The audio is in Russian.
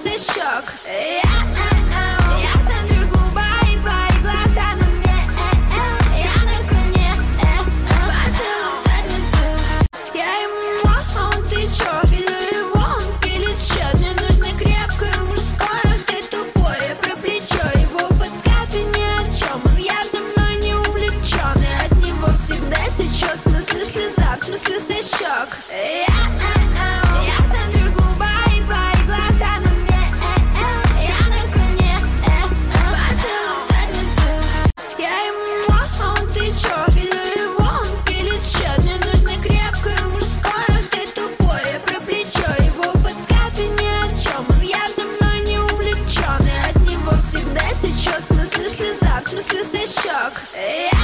смысле щек. Я в центре клуба, и твои глаза на мне. Я на коне, поцелуй в задницу. Я ему, а он ты чё? Или его, он пилит счет. Мне нужно крепкое мужское, ты тупое про плечо. Его подкаты ни о чем, он явно мной не увлечен. И от него всегда течет, в смысле слеза, в смысле со щек. Я в центре клуба, и твои глаза на мне. Я на коне, поцелуй в задницу. Я ему, а он ты чё? Или его, он пилит счет. Мне нужно крепкое мужское, ты тупое про плечо. Его подкаты ни о чем, он явно мной не увлечен. И от него всегда течет, в смысле слеза, в смысле со щек.